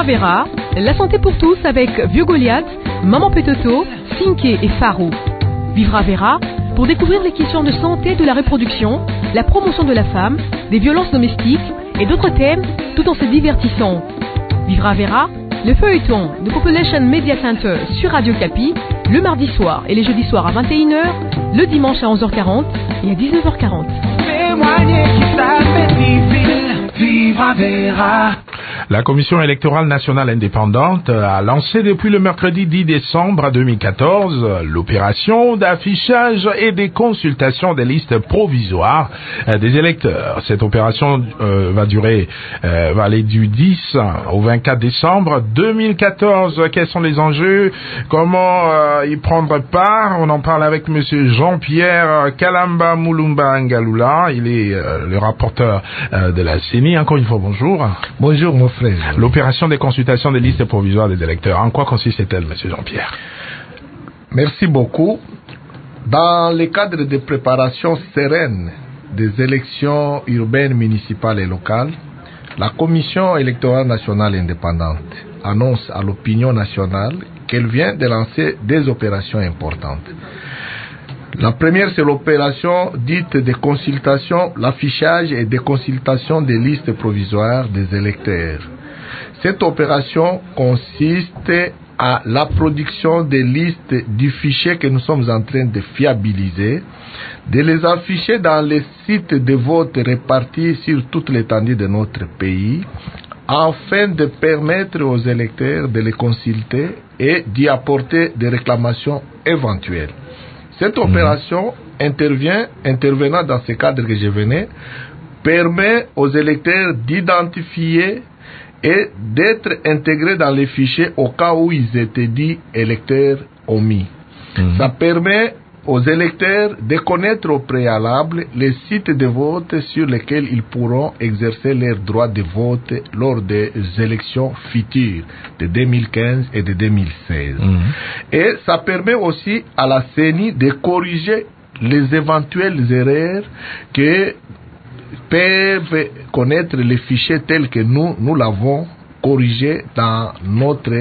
Vivra Vera, la santé pour tous avec Vieux Goliath, Maman Petoto, Finké et Farou. Vivra Vera, pour découvrir les questions de santé de la reproduction, la promotion de la femme, des violences domestiques et d'autres thèmes tout en se divertissant. Vivra Vera, le feuilleton de Population Media Center sur Radio Capi, le mardi soir et les jeudis soirs à 21h, le dimanche à 11h40 et à 19h40. Vivra Vera. La Commission électorale nationale indépendante a lancé depuis le mercredi 10 décembre 2014 l'opération d'affichage et des consultations des listes provisoires des électeurs. Cette opération va aller du 10 au 24 décembre 2014. Quels sont les enjeux? Comment y prendre part? On en parle avec monsieur Jean-Pierre Kalamba Moulumba Ngalula. Il est le rapporteur de la CENI. Encore une fois, bonjour. Bonjour, mon frère. L'opération des consultations des listes provisoires des électeurs, en quoi consiste-t-elle, monsieur Jean-Pierre? Merci beaucoup. Dans le cadre des préparations sereines des élections urbaines, municipales et locales, la Commission électorale nationale indépendante annonce à l'opinion nationale qu'elle vient de lancer des opérations importantes. La première, c'est l'opération dite de consultation, l'affichage et des consultations des listes provisoires des électeurs. Cette opération consiste à la production des listes du fichier que nous sommes en train de fiabiliser, de les afficher dans les sites de vote répartis sur toute l'étendue de notre pays, afin de permettre aux électeurs de les consulter et d'y apporter des réclamations éventuelles. Cette opération intervenant dans ce cadre que je venais, permet aux électeurs d'identifier et d'être intégrés dans les fichiers au cas où ils étaient dits électeurs omis. Ça permet aux électeurs de connaître au préalable les sites de vote sur lesquels ils pourront exercer leur droit de vote lors des élections futures de 2015 et de 2016. Et ça permet aussi à la CENI de corriger les éventuelles erreurs que peuvent connaître les fichiers tels que nous l'avons corrigé dans notre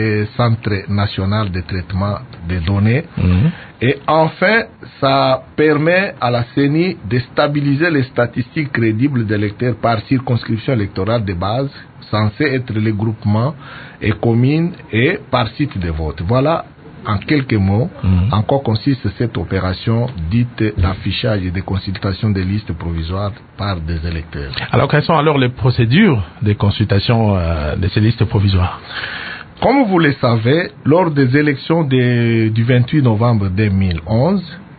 centre national de traitement des données. Et enfin, ça permet à la CENI de stabiliser les statistiques crédibles d'électeurs par circonscription électorale de base, censés être les groupements et communes, et par site de vote. Voilà, en quelques mots, en quoi consiste cette opération dite d'affichage et de consultation des listes provisoires par des électeurs. Alors, quelles sont alors les procédures de consultation de ces listes provisoires? Comme vous le savez, lors des élections du 28 novembre 2011,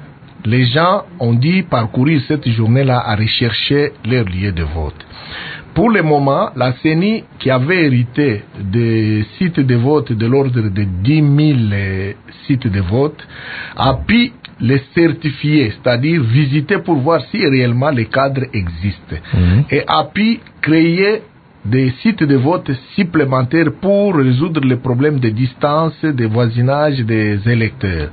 les gens ont dû parcourir cette journée-là à rechercher leur lieu de vote. Pour le moment, la CENI, qui avait hérité des sites de vote de l'ordre de 10 000 sites de vote, a pu les certifier, c'est-à-dire visiter pour voir si réellement les cadres existent, et a pu créer des sites de vote supplémentaires pour résoudre les problèmes de distance, de voisinage des électeurs.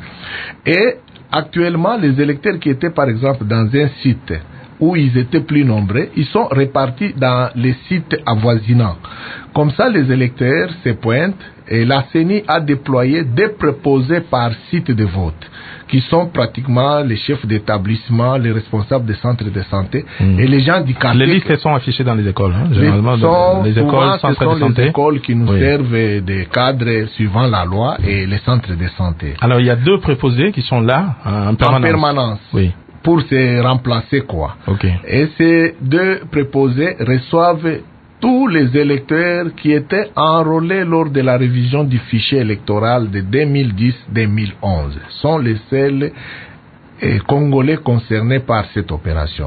Et actuellement, les électeurs qui étaient par exemple dans un site où ils étaient plus nombreux, ils sont répartis dans les sites avoisinants. Comme ça, les électeurs se pointent et la CENI a déployé des préposés par site de vote, qui sont pratiquement les chefs d'établissement, les responsables des centres de santé et les gens du quartier. Les listes sont affichées dans les écoles, généralement. Les écoles, ce sont les écoles qui nous servent de cadres suivant la loi et les centres de santé. Alors, il y a deux préposés qui sont là en permanence. Oui. Pour se remplacer, quoi. Et ces deux préposés reçoivent tous les électeurs qui étaient enrôlés lors de la révision du fichier électoral de 2010-2011. Sont les seuls Congolais concernés par cette opération.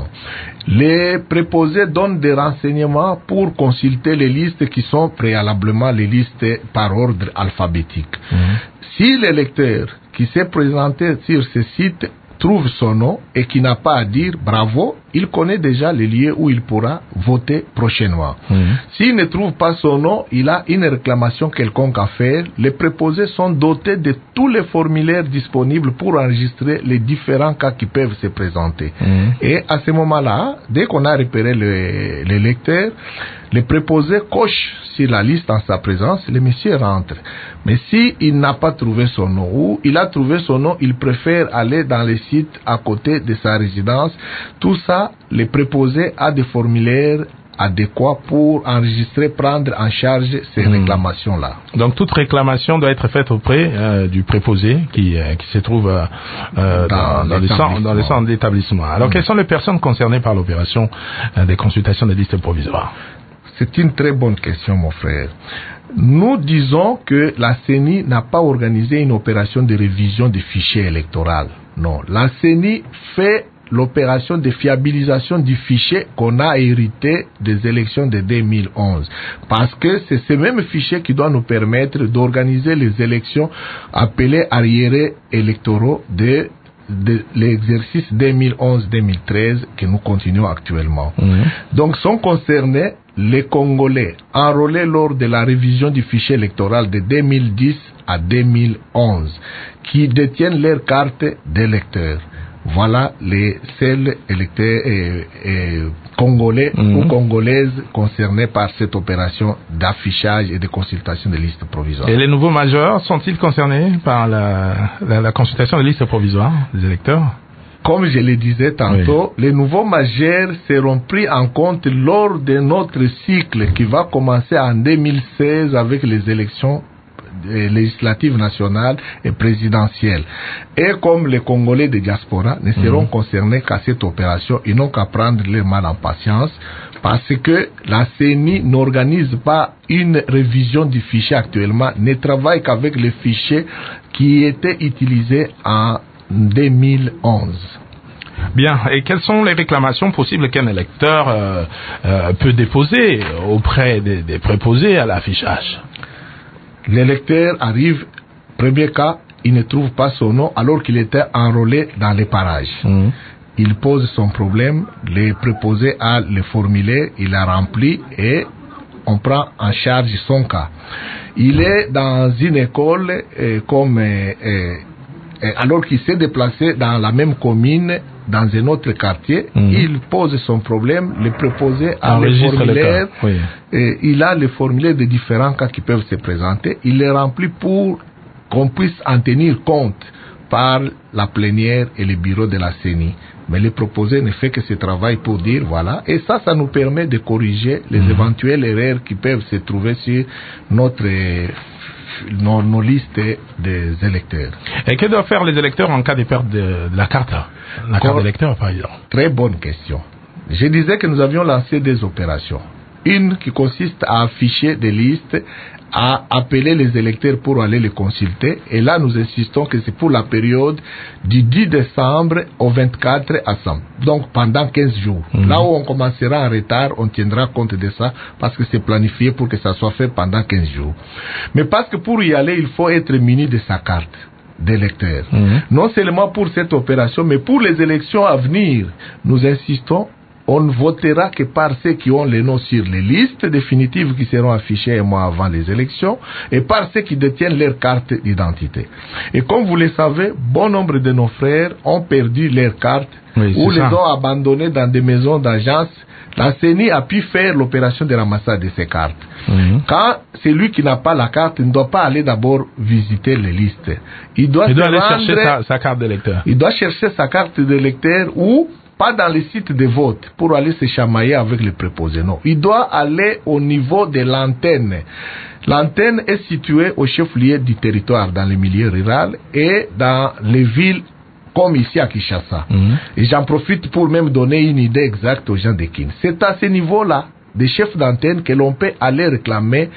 Les préposés donnent des renseignements pour consulter les listes qui sont préalablement les listes par ordre alphabétique. Si l'électeur qui s'est présenté sur ce site trouve son nom et qui n'a pas à dire bravo, il connaît déjà les lieux où il pourra voter prochainement. S'il ne trouve pas son nom, il a une réclamation quelconque à faire. Les préposés sont dotés de tous les formulaires disponibles pour enregistrer les différents cas qui peuvent se présenter. Et à ce moment-là, dès qu'on a repéré l'électeur, le préposé coche sur la liste en sa présence, le monsieur rentre. Mais si il n'a pas trouvé son nom ou il a trouvé son nom, il préfère aller dans les sites à côté de sa résidence. Tout ça, le préposé a des formulaires adéquats pour enregistrer, prendre en charge ces réclamations-là. Donc toute réclamation doit être faite auprès du préposé qui se trouve dans les centres d'établissement. Alors quelles sont les personnes concernées par l'opération des consultations des listes provisoires? C'est une très bonne question, mon frère. Nous disons que la CENI n'a pas organisé une opération de révision des fichiers électoraux. Non, la CENI fait l'opération de fiabilisation du fichier qu'on a hérité des élections de 2011. Parce que c'est ce même fichier qui doit nous permettre d'organiser les élections appelées arriérés électoraux de l'exercice 2011-2013 que nous continuons actuellement. Donc sont concernés les Congolais enrôlés lors de la révision du fichier électoral de 2010 à 2011 qui détiennent leur carte d'électeur. Voilà les seuls électeurs congolais ou congolaises concernés par cette opération d'affichage et de consultation des listes provisoires. Et les nouveaux majeurs sont-ils concernés par la consultation des listes provisoires des électeurs? Comme je le disais tantôt, les nouveaux majeurs seront pris en compte lors de notre cycle qui va commencer en 2016 avec les élections législatives nationales et présidentielles. Et comme les Congolais de diaspora ne seront concernés qu'à cette opération, ils n'ont qu'à prendre leur mal en patience parce que la CENI n'organise pas une révision du fichier actuellement, ne travaille qu'avec les fichiers qui étaient utilisés en 2011. Bien, et quelles sont les réclamations possibles qu'un électeur peut déposer auprès des préposés à l'affichage? L'électeur arrive, premier cas, il ne trouve pas son nom alors qu'il était enrôlé dans les parages. Il pose son problème, le préposé a le formulaire, il a rempli et on prend en charge son cas. Il est dans une école alors qu'il s'est déplacé dans la même commune, dans un autre quartier, il pose son problème, le préposé a le formulaire, il a le formulaire de différents cas qui peuvent se présenter, il les remplit pour qu'on puisse en tenir compte par la plénière et le bureau de la CENI. Mais le proposé ne fait que ce travail pour dire voilà, et ça nous permet de corriger les éventuelles erreurs qui peuvent se trouver sur nos listes des électeurs. Et que doivent faire les électeurs en cas de perte de la carte d'électeur, par exemple? Très bonne question. Je disais que nous avions lancé des opérations. Une qui consiste à afficher des listes, à appeler les électeurs pour aller les consulter. Et là, nous insistons que c'est pour la période du 10 décembre au 24 décembre. Donc, pendant 15 jours. Là où on commencera en retard, on tiendra compte de ça parce que c'est planifié pour que ça soit fait pendant 15 jours. Mais parce que pour y aller, il faut être muni de sa carte d'électeur. Non seulement pour cette opération, mais pour les élections à venir, nous insistons. On ne votera que par ceux qui ont les noms sur les listes définitives qui seront affichées un mois avant les élections et par ceux qui détiennent leur carte d'identité. Et comme vous le savez, bon nombre de nos frères ont perdu leur carte ou les ont abandonnées dans des maisons d'agence. La CENI a pu faire l'opération de ramassage de ces cartes. Quand celui qui n'a pas la carte ne doit pas aller d'abord visiter les listes. Il doit aller chercher sa carte d'électeur. Il doit chercher sa carte d'électeur ou pas dans les sites de vote pour aller se chamailler avec les préposés. Non, il doit aller au niveau de l'antenne. L'antenne est située au chef-lieu du territoire dans le milieu rural et dans les villes comme ici à Kinshasa. Et j'en profite pour même donner une idée exacte aux gens de Kin. C'est à ce niveau-là, des chefs d'antenne, que l'on peut aller réclamer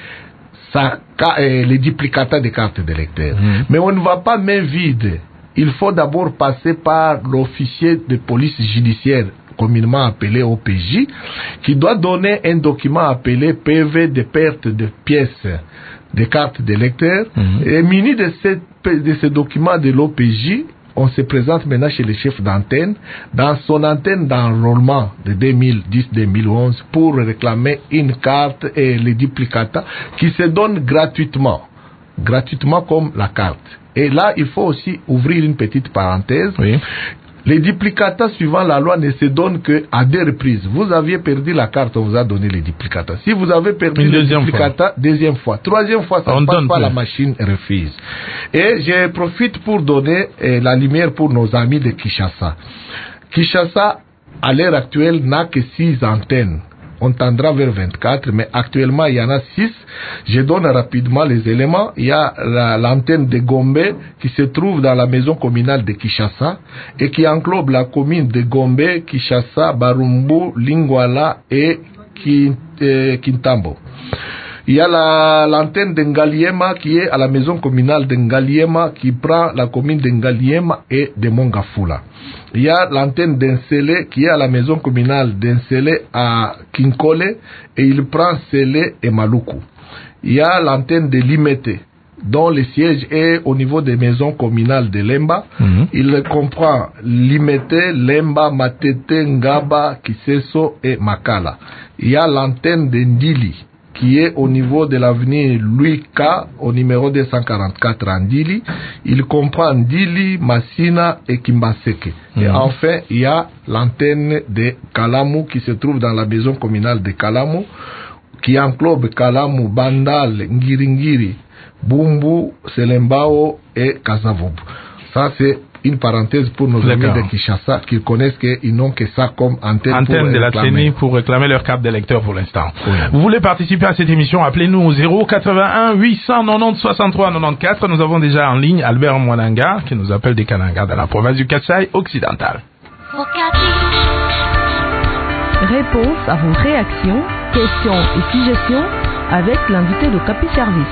les duplicata de cartes d'électeurs. Mais on ne va pas main vide. Il faut d'abord passer par l'officier de police judiciaire, communément appelé OPJ, qui doit donner un document appelé PV de perte de pièces de cartes d'électeurs. Et muni de ce document de l'OPJ, on se présente maintenant chez le chef d'antenne, dans son antenne d'enrôlement de 2010-2011, pour réclamer une carte et les duplicata qui se donnent gratuitement comme la carte. Et là, il faut aussi ouvrir une petite parenthèse. Les duplicata suivant la loi ne se donnent qu'à 2 reprises. Vous aviez perdu la carte, on vous a donné les duplicata. Si vous avez perdu les duplicata, deuxième fois. Troisième fois, ça ne passe pas, la machine refuse. Et je profite pour donner la lumière pour nos amis de Kinshasa. Kinshasa, à l'heure actuelle, n'a que 6 antennes. On tendra vers 24, mais actuellement, il y en a 6. Je donne rapidement les éléments. Il y a l'antenne de Gombe qui se trouve dans la maison communale de Kinshasa et qui englobe la commune de Gombe, Kinshasa, Barumbu, Lingwala et Kintambo. Il y a l'antenne de Ngaliema qui est à la maison communale de Ngaliema qui prend la commune de Ngaliema et de Mongafula. Il y a l'antenne d'Ensele qui est à la maison communale d'Ensele à Kinkole et il prend Sele et Maluku. Il y a l'antenne de Limete dont le siège est au niveau des maisons communales de Lemba. Il comprend Limete, Lemba, Matete, Ngaba, Kiseso et Makala. Il y a l'antenne de Ndili qui est au niveau de l'avenue Louis K, au numéro 244 à Ndili. Il comprend Ndili, Massina et Kimbaseke. Et enfin, il y a l'antenne de Kalamu qui se trouve dans la maison communale de Kalamu, qui englobe Kalamu, Bandal, Ngiringiri, Bumbu, Selembao et Kasavubu. Ça, c'est une parenthèse pour nos amis de Kinshasa qui connaissent qu'ils n'ont que ça comme antenne de la CENI pour réclamer leur carte d'électeur pour l'instant. Oui. Vous voulez participer à cette émission, appelez-nous au 081 890 63 94. Nous avons déjà en ligne Albert Mwananga qui nous appelle des Kananga dans la province du Kasaï occidental. Réponse à vos réactions, questions et suggestions avec l'invité de Capi Service.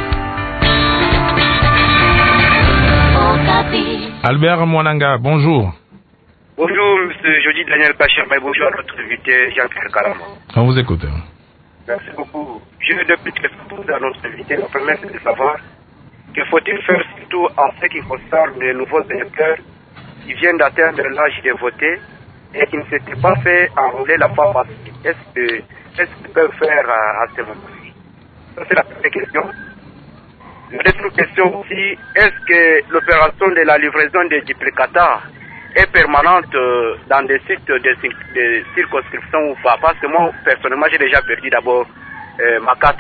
Albert Mwananga, bonjour. Bonjour, monsieur Jody Daniel Pacher, bonjour à notre invité Jean-Pierre Kalama. On vous écoute. Merci beaucoup. J'ai deux petites questions à notre invité. La première, c'est de savoir que faut-il faire surtout en ce qui concerne les nouveaux électeurs qui viennent d'atteindre l'âge de voter et qui ne s'étaient pas fait enrôler la fois passée. Est-ce qu'ils peuvent faire à ce moment-ci? Ça, c'est la première question. La deuxième question aussi, est-ce que l'opération de la livraison des duplicata est permanente dans des sites de circonscription ou pas? Parce que moi, personnellement, j'ai déjà perdu d'abord ma carte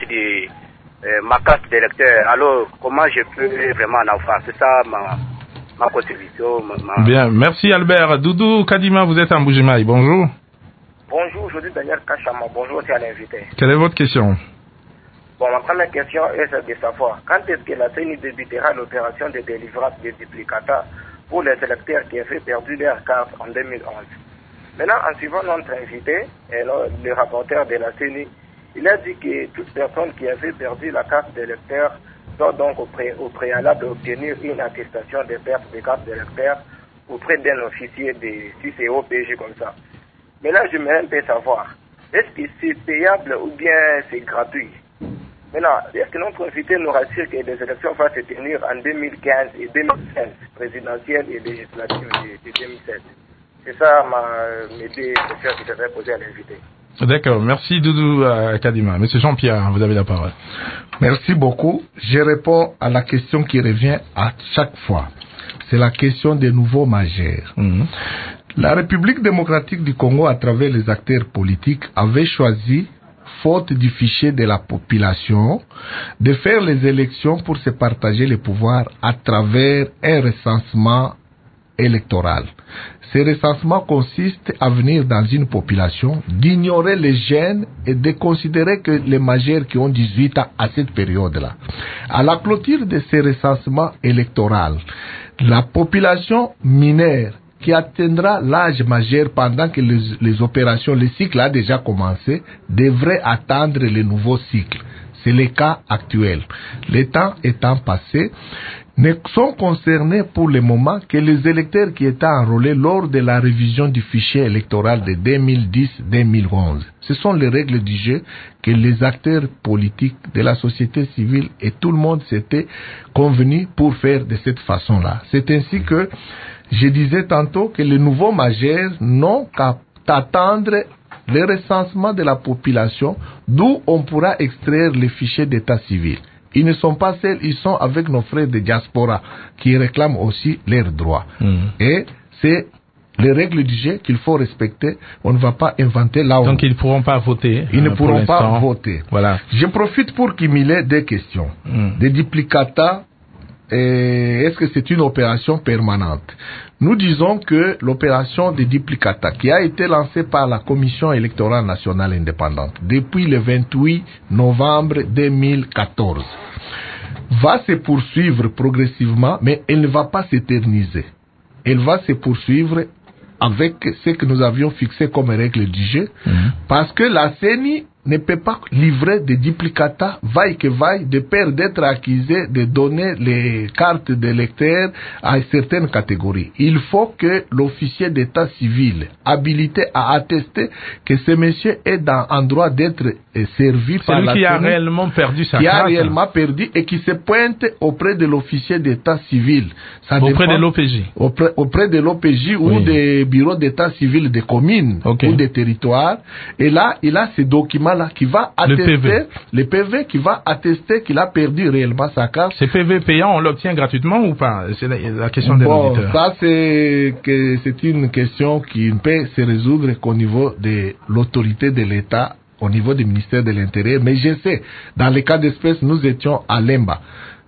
d'électeur. Alors, comment je peux vraiment en avoir? C'est ça ma contribution. Bien, merci Albert. Doudou Kadima, vous êtes en Bujimaï. Bonjour. Bonjour, je suis Daniel Kachama. Bonjour aussi à l'invité. Quelle est votre question? Bon, ma première question est de savoir quand est-ce que la CENI débutera l'opération de délivrance des duplicata pour les électeurs qui avaient perdu leur carte en 2011. Maintenant, en suivant notre invité, et le rapporteur de la CENI, il a dit que toute personne qui avait perdu la carte d'électeur doit donc au préalable obtenir une attestation de perte de carte d'électeur auprès d'un officier si c'est OPG comme ça. Maintenant, j'aimerais un peu savoir, est-ce que c'est payable ou bien c'est gratuit? Maintenant, est-ce que notre invité nous rassure que les élections vont se tenir en 2015 et 2016, présidentielles et législatives de 2007? C'est ça mes deux questions que je vais poser à l'invité. D'accord, merci Doudou Kadima. Monsieur Jean-Pierre, vous avez la parole. Merci beaucoup. Je réponds à la question qui revient à chaque fois. C'est la question des nouveaux majeurs. La République démocratique du Congo, à travers les acteurs politiques, avait choisi, faute du fichier de la population, de faire les élections pour se partager les pouvoirs à travers un recensement électoral. Ce recensement consiste à venir dans une population, d'ignorer les jeunes et de considérer que les majeurs qui ont 18 ans à cette période-là. À la clôture de ce recensement électoral, la population mineure qui atteindra l'âge majeur pendant que les opérations, le cycle a déjà commencé, devrait attendre le nouveau cycle. C'est le cas actuel. Le temps étant passé, ne sont concernés pour le moment que les électeurs qui étaient enrôlés lors de la révision du fichier électoral de 2010-2011. Ce sont les règles du jeu que les acteurs politiques de la société civile et tout le monde s'était convenu pour faire de cette façon-là. C'est ainsi que je disais tantôt que les nouveaux majeurs n'ont qu'à attendre le recensement de la population, d'où on pourra extraire les fichiers d'état civil. Ils ne sont pas seuls, ils sont avec nos frères de diaspora qui réclament aussi leurs droits. Et c'est les règles du jeu qu'il faut respecter. On ne va pas inventer là où. Donc ils ne pourront pas voter. Ils ne pourront pas voter. Voilà. Je profite pour cumuler des questions. Des duplicata, est-ce que c'est une opération permanente? Nous disons que l'opération de duplicata, qui a été lancée par la Commission électorale nationale indépendante depuis le 28 novembre 2014, va se poursuivre progressivement, mais elle ne va pas s'éterniser. Elle va se poursuivre avec ce que nous avions fixé comme règle du jeu, parce que la CENI ne peut pas livrer des duplicata vaille que vaille, de peur d'être accusé de donner les cartes d'électeurs à certaines catégories. Il faut que l'officier d'état civil habilité à attester que ce monsieur est en droit d'être servi par la CENI. C'est lui qui a réellement perdu sa carte. Qui a réellement perdu et qui se pointe auprès de l'officier d'état civil. Auprès de l'OPJ. Auprès de l'OPJ ou des bureaux d'état civil des communes ou des territoires. Et là, il a ces documents-là qui va attester, le PV qui va attester qu'il a perdu réellement sa carte. Ces PV payants, on l'obtient gratuitement ou pas? C'est la question de l'auditeur. Ça, c'est une question qui ne peut se résoudre qu'au niveau de l'autorité de l'État, au niveau du ministère de l'Intérieur. Mais je sais, dans le cas d'espèce, nous étions à Lemba.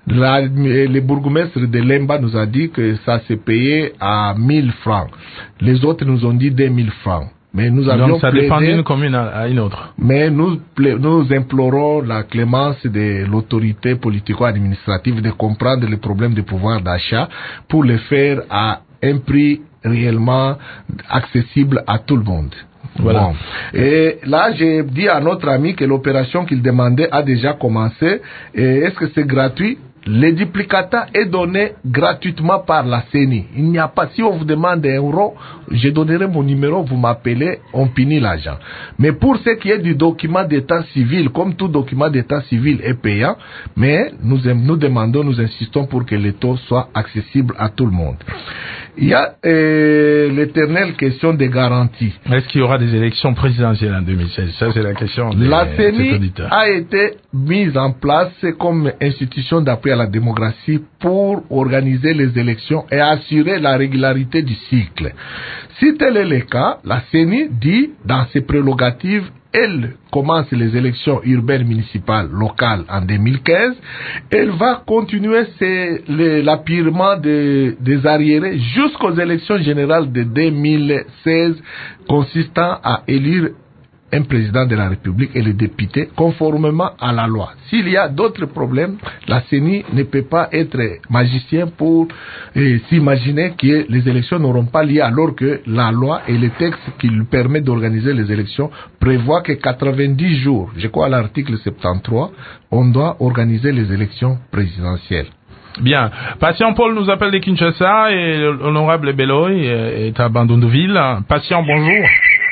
Le bourgmestre de Lemba nous a dit que ça s'est payé à 1000 francs. Les autres nous ont dit 2000 francs. Mais nous avions donc ça dépend d'une commune à une autre. Mais nous implorons la clémence de l'autorité politico-administrative de comprendre les problèmes de pouvoir d'achat pour le faire à un prix réellement accessible à tout le monde. Voilà. Bon. Et là, j'ai dit à notre ami que l'opération qu'il demandait a déjà commencé. Et est-ce que c'est gratuit? Le duplicata est donné gratuitement par la CENI. Il n'y a pas, si on vous demande €1, je donnerai mon numéro, vous m'appelez, on punit l'argent. Mais pour ce qui est du document d'état civil, comme tout document d'état civil est payant, mais nous demandons, nous insistons pour que les taux soient accessibles à tout le monde. Il y a l'éternelle question des garanties. Est-ce qu'il y aura des élections présidentielles en 2016? Ça, c'est la question de la CENI a été mise en place comme institution d'appui à la démocratie pour organiser les élections et assurer la régularité du cycle. Si tel est le cas, la CENI dit dans ses prérogatives, elle commence les élections urbaines municipales locales en 2015. Elle va continuer l'appurement des arriérés jusqu'aux élections générales de 2016 consistant à élire un président de la République et les députés conformément à la loi. S'il y a d'autres problèmes, la CENI ne peut pas être magicien pour s'imaginer que les élections n'auront pas lieu alors que la loi et le texte qui lui permet d'organiser les élections prévoient que 90 jours, je crois à l'article 73, on doit organiser les élections présidentielles. Bien. Patient Paul nous appelle de Kinshasa et l'honorable Beloy est à Bandundu-Ville. Patient, bonjour.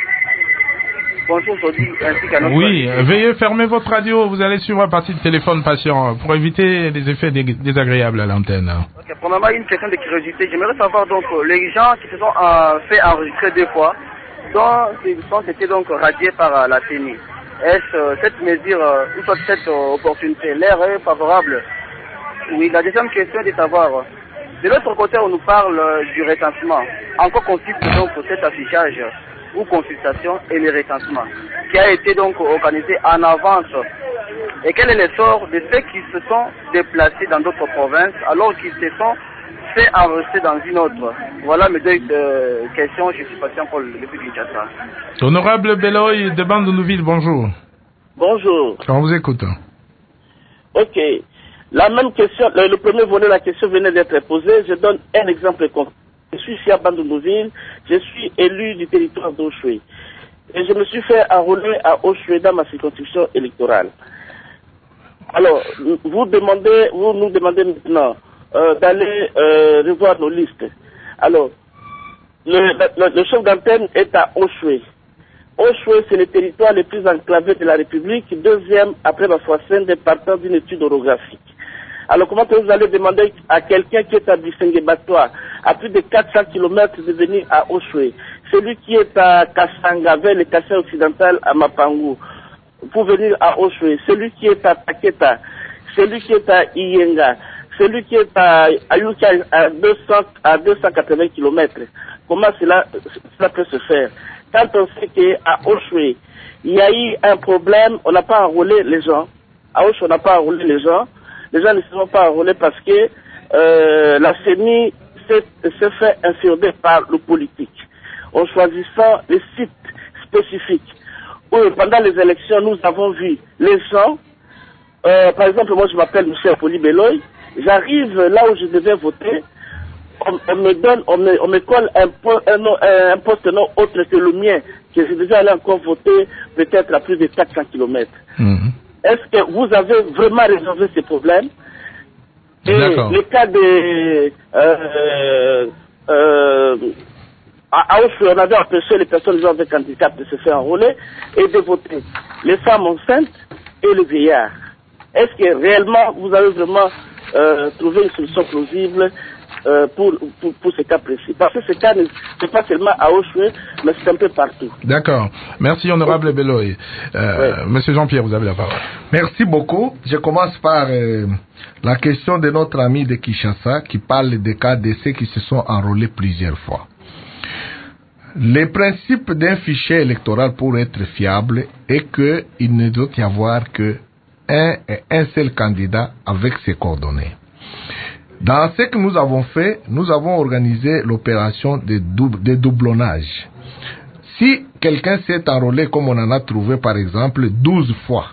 Bonjour, Sodi, ainsi qu'à notre veuillez fermer votre radio, vous allez suivre à partir de téléphone patient pour éviter les effets désagréables à l'antenne. Okay, premièrement, une question de curiosité. J'aimerais savoir donc les gens qui se sont fait enregistrer 2 fois, dont ils étaient donc radiés par la CENI. Est-ce cette mesure, ou soit cette opportunité, l'air est favorable? Oui, la deuxième question est de savoir, de l'autre côté on nous parle du recensement. En quoi consiste donc cet affichage ou consultation et le recensement qui a été donc organisé en avance, et quel est l'essor de ceux qui se sont déplacés dans d'autres provinces alors qu'ils se sont fait enregistrer dans une autre? Voilà mes 2 questions. Je suis patient pour le depuis Kinshasa. Honorable Beloy de Bandundu-Ville, bonjour. Bonjour. On vous écoute. Ok. La même question, le premier volet de la question venait d'être posée. Je donne un exemple concret. Je suis ici à Bandundu-Ville, je suis élu du territoire d'Oshwe. Et je me suis fait enrôler à Oshwe dans ma circonscription électorale. Alors, vous nous demandez maintenant d'aller revoir nos listes. Alors, le chef d'antenne est à Oshwe. Oshwe, c'est le territoire le plus enclavé de la République, deuxième après la Soissène, départant d'une étude orographique. Alors comment vous allez demander à quelqu'un qui est à Bissengue-Batois, à plus de 400 km de venir à Oshwe, celui qui est à Kassanga, vers le Kassai occidental à Mapangu, pour venir à Oshwe, celui qui est à Taketa, celui qui est à Iyenga, celui qui est à Yuka à 280 km. Comment cela peut se faire? Quand on sait qu'à Oshwe, il y a eu un problème, on n'a pas enrôlé les gens. À Oshwe, on n'a pas enrôlé les gens. Les gens ne se sont pas enrôlés parce que la CENI s'est fait infirmer par le politique en choisissant les sites spécifiques. Où, pendant les élections, nous avons vu les gens, par exemple, moi je m'appelle Michel Poli-Beloy, j'arrive là où je devais voter, on me colle un poste non autre que le mien, que je devais aller encore voter peut-être à plus de 400 km. Est-ce que vous avez vraiment résolvé ces problèmes? Et le cas de à Oshwe, on avait empêché les personnes avec handicap de se faire enrôler et de voter. Les femmes enceintes et les vieillards. Est-ce que réellement vous avez vraiment trouvé une solution plausible pour ce cas précis? Parce que ce cas n'est pas seulement à Oshwe, mais c'est un peu partout. D'accord. Merci, honorable Beloy. Monsieur Jean-Pierre, vous avez la parole. Merci beaucoup. Je commence par la question de notre ami de Kinshasa qui parle des cas de ceux qui se sont enrôlés plusieurs fois. Le principe d'un fichier électoral pour être fiable est qu'il ne doit y avoir qu'un seul candidat avec ses coordonnées. Dans ce que nous avons fait, nous avons organisé l'opération de doublonnage. Si quelqu'un s'est enrôlé comme on en a trouvé par exemple 12 fois,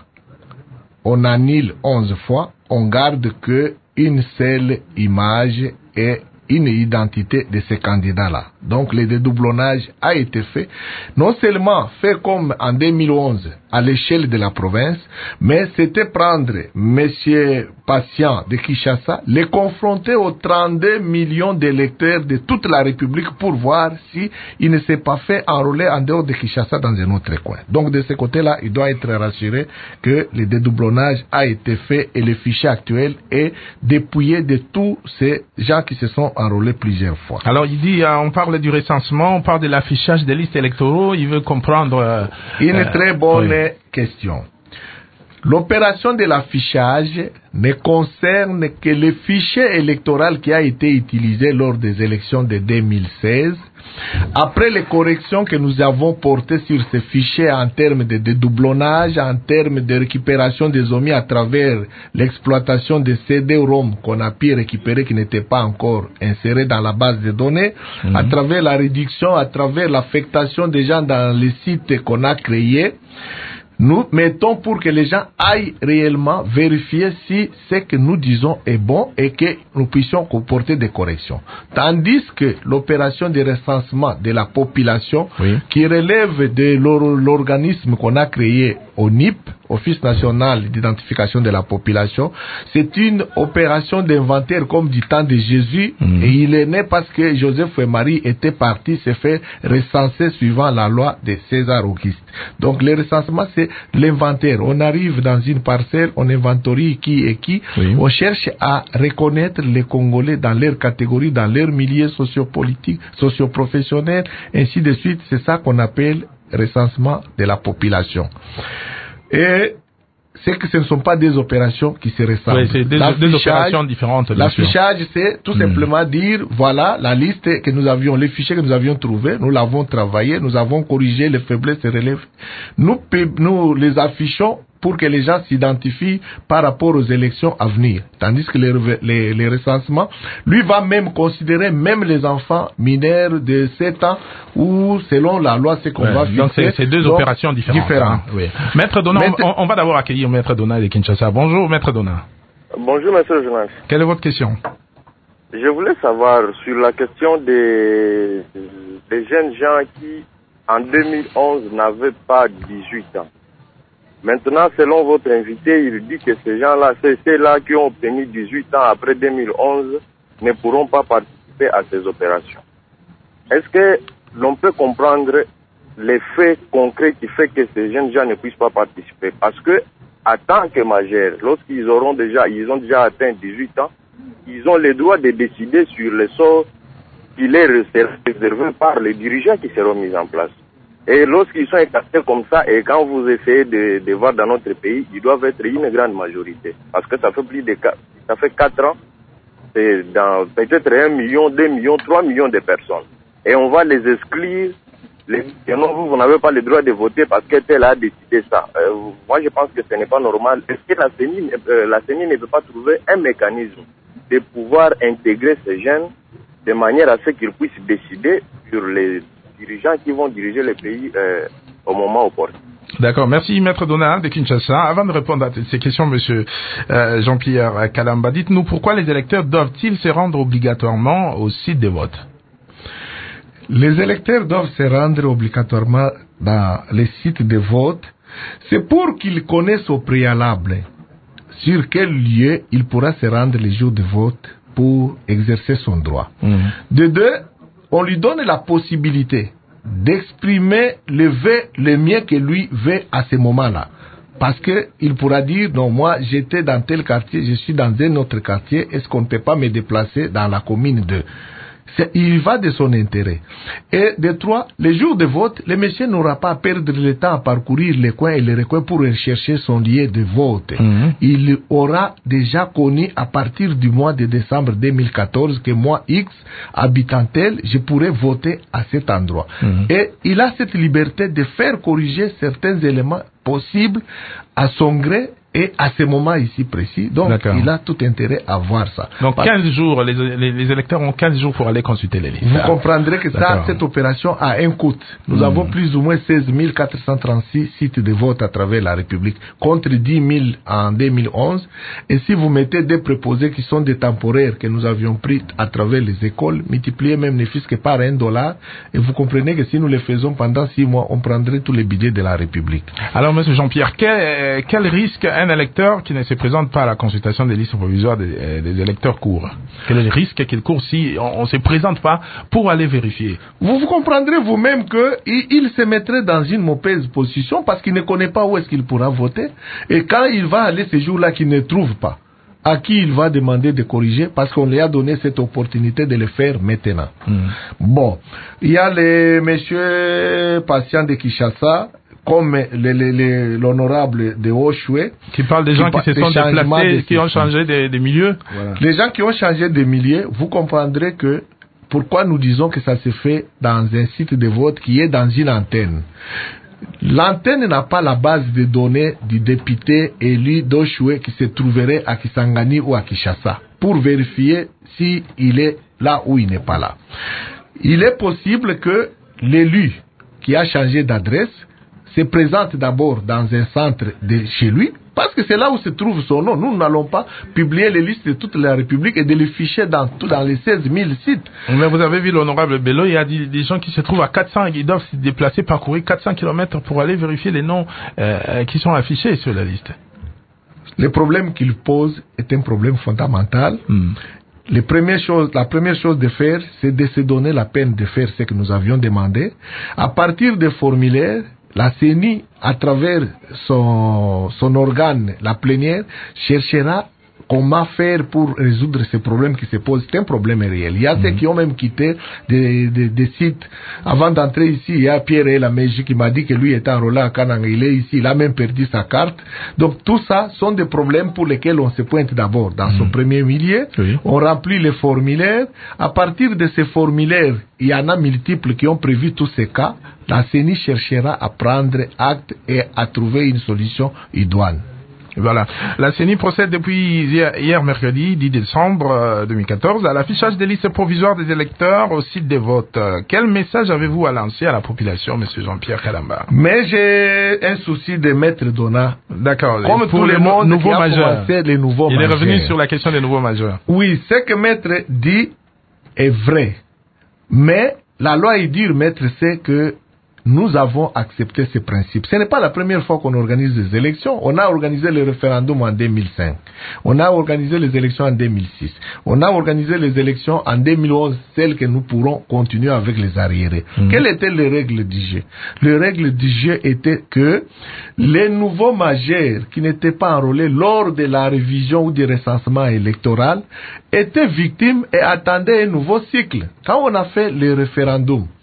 on annule 11 fois, on garde qu'une seule image et une identité de ces candidats-là. Donc le dédoublonnage a été fait, non seulement fait comme en 2011 à l'échelle de la province, mais c'était prendre Monsieur Patient de Kinshasa, les confronter aux 32 millions d'électeurs de toute la République pour voir si il ne s'est pas fait enrôler en dehors de Kinshasa dans un autre coin. Donc de ce côté-là, il doit être rassuré que le dédoublonnage a été fait et le fichier actuel est dépouillé de tous ces gens qui se sont enrôlés plusieurs fois. Alors il dit, on parle du recensement, on parle de l'affichage des listes électoraux, il veut comprendre... Une très bonne question. L'opération de l'affichage ne concerne que le fichier électoral qui a été utilisé lors des élections de 2016. Après les corrections que nous avons portées sur ces fichiers en termes de dédoublonnage, en termes de récupération des OMI à travers l'exploitation des CD-ROM qu'on a pu récupérer qui n'étaient pas encore insérés dans la base de données, à travers la réduction, à travers l'affectation des gens dans les sites qu'on a créés, nous mettons pour que les gens aillent réellement vérifier si ce que nous disons est bon et que nous puissions comporter des corrections. Tandis que l'opération de recensement de la population, qui relève de l'organisme qu'on a créé au NIP, Office national d'identification de la population, c'est une opération d'inventaire comme du temps de Jésus, et il est né parce que Joseph et Marie étaient partis se faire recenser suivant la loi de César Auguste. Donc le recensement, c'est l'inventaire. On arrive dans une parcelle, on inventorie qui est qui, on cherche à reconnaître les Congolais dans leur catégorie, dans leur milieu sociopolitique, socioprofessionnel, ainsi de suite. C'est ça qu'on appelle recensement de la population. Et c'est que ce ne sont pas des opérations qui se ressemblent. Oui, c'est des opérations différentes. L'affichage, c'est tout simplement dire, voilà la liste que nous avions, les fichiers que nous avions trouvés, nous l'avons travaillé, nous avons corrigé les faiblesses et relèves. Nous les affichons pour que les gens s'identifient par rapport aux élections à venir. Tandis que les recensements, lui va même considérer même les enfants mineurs de 7 ans ou selon la loi, c'est qu'on va fixer. Donc c'est deux opérations différentes. Hein. Oui. Maître Donat, on va d'abord accueillir Maître Donat de Kinshasa. Bonjour Maître Donat. Bonjour Monsieur le journaliste. Quelle est votre question? Je voulais savoir sur la question des jeunes gens qui en 2011 n'avaient pas 18 ans. Maintenant, selon votre invité, il dit que ces gens-là, ceux-là qui ont obtenu 18 ans après 2011, ne pourront pas participer à ces opérations. Est-ce que l'on peut comprendre les faits concrets qui fait que ces jeunes gens ne puissent pas participer? Parce que, en tant que majeurs, lorsqu'ils ont déjà atteint 18 ans, ils ont le droit de décider sur le sort qui les réservé par les dirigeants qui seront mis en place. Et lorsqu'ils sont écartés comme ça, et quand vous essayez de voir dans notre pays, ils doivent être une grande majorité. Parce que ça fait 4 ans c'est dans peut-être 1 million, 2 millions, 3 millions de personnes. Et on va les exclure. Et non, vous n'avez pas le droit de voter parce que tel a décidé ça. Moi, je pense que ce n'est pas normal. Est-ce que la CENI ne peut pas trouver un mécanisme de pouvoir intégrer ces jeunes de manière à ce qu'ils puissent décider sur les dirigeants qui vont diriger le pays au moment opportun? D'accord, merci Maître Donald de Kinshasa. Avant de répondre à ces questions, Monsieur Jean-Pierre Kalamba, dites-nous pourquoi les électeurs doivent-ils se rendre obligatoirement au site de vote? Les électeurs doivent se rendre obligatoirement dans les sites de vote. C'est pour qu'ils connaissent au préalable sur quel lieu il pourra se rendre les jours de vote pour exercer son droit. De deux, on lui donne la possibilité d'exprimer le vœu, le mien que lui veut à ce moment-là. Parce que il pourra dire, non, moi, j'étais dans tel quartier, je suis dans un autre quartier, est-ce qu'on ne peut pas me déplacer dans la commune de... Il va de son intérêt. Et de trois, les jours de vote, le monsieur n'aura pas à perdre le temps à parcourir les coins et les recoins pour rechercher son lieu de vote. Il aura déjà connu à partir du mois de décembre 2014 que moi, X, habitant tel, je pourrais voter à cet endroit. Et il a cette liberté de faire corriger certains éléments possibles à son gré et à ce moment ici précis. Donc, il a tout intérêt à voir ça. Donc, 15 jours, les électeurs ont 15 jours pour aller consulter les listes. Vous comprendrez que cette opération a un coût. Nous avons plus ou moins 16 436 sites de vote à travers la République, contre 10 000 en 2011. Et si vous mettez des préposés qui sont des temporaires que nous avions pris à travers les écoles, multipliez même ne fût-ce que par $1, et vous comprenez que si nous le faisons pendant 6 mois, on prendrait tous les budgets de la République. Alors, Monsieur Jean-Pierre, quel risque un électeur qui ne se présente pas à la consultation des listes provisoires des électeurs court? Quel est le risque qu'il court si on ne se présente pas pour aller vérifier? Vous comprendrez vous-même qu'il se mettrait dans une mauvaise position parce qu'il ne connaît pas où est-ce qu'il pourra voter. Et quand il va aller ce jour-là qu'il ne trouve pas, à qui il va demander de corriger parce qu'on lui a donné cette opportunité de le faire maintenant. Bon, il y a les messieurs patients de Kinshasa, comme l'honorable de Oshwe, qui parle des gens qui se sont déplacés, qui ont changé de milieu. Voilà. Les gens qui ont changé de milieu, vous comprendrez que pourquoi nous disons que ça se fait dans un site de vote qui est dans une antenne. L'antenne n'a pas la base de données du député élu d'Oshwe qui se trouverait à Kisangani ou à Kinshasa pour vérifier s'il est là ou il n'est pas là. Il est possible que l'élu qui a changé d'adresse se présente d'abord dans un centre de chez lui, parce que c'est là où se trouve son nom. Nous n'allons pas publier les listes de toute la République et de les ficher dans les 16 000 sites. Mais vous avez vu l'honorable Bello, il y a des gens qui se trouvent à 400, ils doivent se déplacer, parcourir 400 km pour aller vérifier les noms qui sont affichés sur la liste. Le problème qu'il pose est un problème fondamental. La première chose de faire, c'est de se donner la peine de faire ce que nous avions demandé. À partir des formulaires, la CENI, à travers son organe, la plénière, cherchera comment faire pour résoudre ces problèmes qui se posent. C'est un problème réel. Il y a ceux qui ont même quitté des sites. Avant d'entrer ici, il y a Pierre Elameji qui m'a dit que lui était enrôlé à Kananga. Il est ici, il a même perdu sa carte. Donc tout ça sont des problèmes pour lesquels on se pointe d'abord dans son premier milieu. On remplit les formulaires. À partir de ces formulaires, il y en a multiples qui ont prévu tous ces cas. La CENI cherchera à prendre acte et à trouver une solution idoine. Voilà. La CENI procède depuis hier mercredi 10 décembre 2014 à l'affichage des listes provisoires des électeurs au site des votes. Quel message avez-vous à lancer à la population, Monsieur Jean-Pierre Kalamba? Mais j'ai un souci de Maître Donald. D'accord. Comme pour tout le monde nouveaux majeurs. Les nouveaux Il majeurs. est revenu sur la question des nouveaux majeurs. Oui, ce que Maître dit est vrai. Mais la loi est dure, Maître, c'est que nous avons accepté ces principes. Ce n'est pas la première fois qu'on organise des élections. On a organisé le référendum en 2005. On a organisé les élections en 2006. On a organisé les élections en 2011, celles que nous pourrons continuer avec les arriérés. Quelles étaient les règles du jeu? Les règles du jeu étaient que les nouveaux majeurs qui n'étaient pas enrôlés lors de la révision ou du recensement électoral étaient victimes et attendaient un nouveau cycle. Quand on a fait le référendum,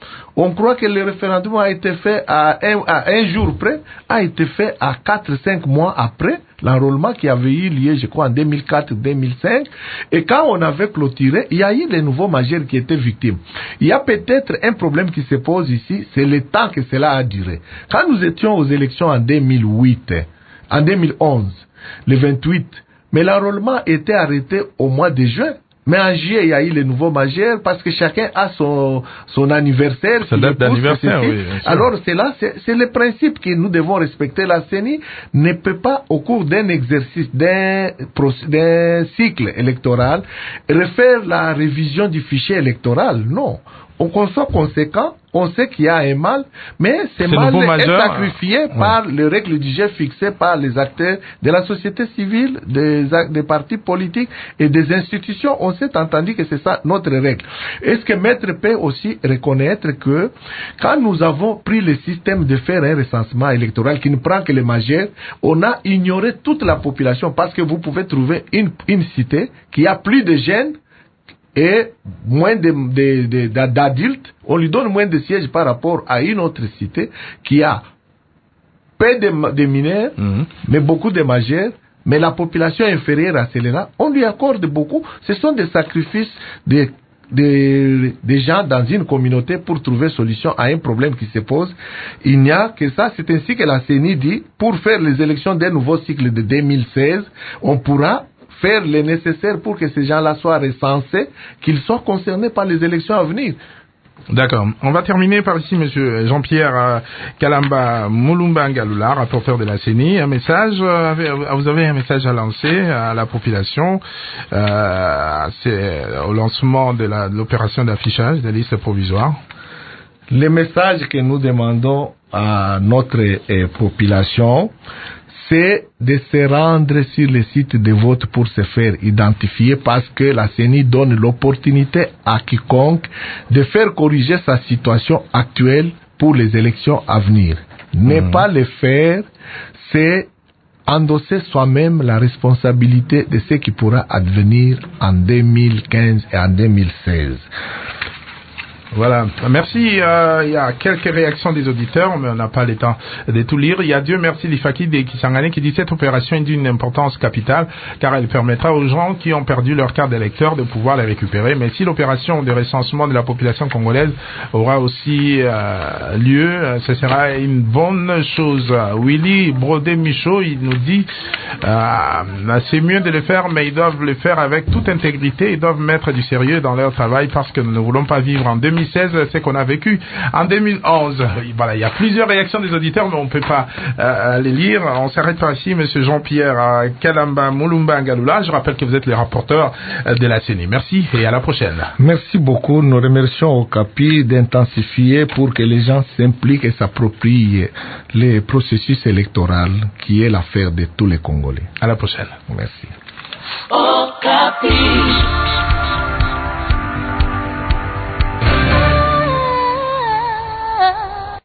On croit que le référendum a été fait à un jour près, a été fait à 4-5 mois après l'enrôlement qui avait eu lieu, je crois, en 2004-2005. Et quand on avait clôturé, il y a eu les nouveaux majeurs qui étaient victimes. Il y a peut-être un problème qui se pose ici, c'est le temps que cela a duré. Quand nous étions aux élections en 2008, en 2011, le 28, mais l'enrôlement était arrêté au mois de juin. Mais en juillet, il y a eu les nouveaux majeurs parce que chacun a son anniversaire. Sa date d'anniversaire, oui. Alors, c'est le principe que nous devons respecter. La CENI ne peut pas, au cours d'un exercice, d'un cycle électoral, refaire la révision du fichier électoral. Non. On soit conséquent, on sait qu'il y a un mal, mais ce mal est sacrifié par les règles du jeu fixées par les acteurs de la société civile, des partis politiques et des institutions. On s'est entendu que c'est ça notre règle. Est-ce que Maître peut aussi reconnaître que quand nous avons pris le système de faire un recensement électoral qui ne prend que les majeurs, on a ignoré toute la population parce que vous pouvez trouver une cité qui a plus de jeunes et moins d'adultes, on lui donne moins de sièges par rapport à une autre cité qui a peu de mineurs, mais beaucoup de majeurs, mais la population inférieure à celle-là, on lui accorde beaucoup. Ce sont des sacrifices des gens dans une communauté pour trouver solution à un problème qui se pose. Il n'y a que ça, c'est ainsi que la CENI dit, pour faire les élections d'un nouveau cycle de 2016, on pourra faire le nécessaire pour que ces gens-là soient recensés, qu'ils soient concernés par les élections à venir. D'accord. On va terminer par ici, monsieur Jean-Pierre Kalamba Mulumba Ngalula, rapporteur de la CENI. Un message, vous avez un message à lancer à la population, c'est au lancement de l'opération d'affichage des listes provisoires. Le message que nous demandons à notre population, c'est de se rendre sur le site de vote pour se faire identifier parce que la CENI donne l'opportunité à quiconque de faire corriger sa situation actuelle pour les élections à venir. Ne pas le faire, c'est endosser soi-même la responsabilité de ce qui pourra advenir en 2015 et en 2016. Voilà, merci. Il y a quelques réactions des auditeurs, mais on n'a pas le temps de tout lire. Il y a Dieu merci l'Ifaki de Kisangane qui dit cette opération est d'une importance capitale car elle permettra aux gens qui ont perdu leur carte d'électeur de pouvoir les récupérer. Mais si l'opération de recensement de la population congolaise aura aussi lieu, ce sera une bonne chose. Willy Brodé-Michaud, il nous dit c'est mieux de le faire, mais ils doivent le faire avec toute intégrité. Ils doivent mettre du sérieux dans leur travail parce que nous ne voulons pas vivre en 2016 c'est qu'on a vécu en 2011. Voilà, il y a plusieurs réactions des auditeurs, mais on ne peut pas les lire. On s'arrête par ici, monsieur Jean-Pierre Kalamba Mulumba Ngalula. Je rappelle que vous êtes le rapporteur de la CENI. Merci et à la prochaine. Merci beaucoup. Nous remercions au CAPI d'intensifier pour que les gens s'impliquent et s'approprient le processus électoral qui est l'affaire de tous les Congolais. À la prochaine. Merci. Au CAPI.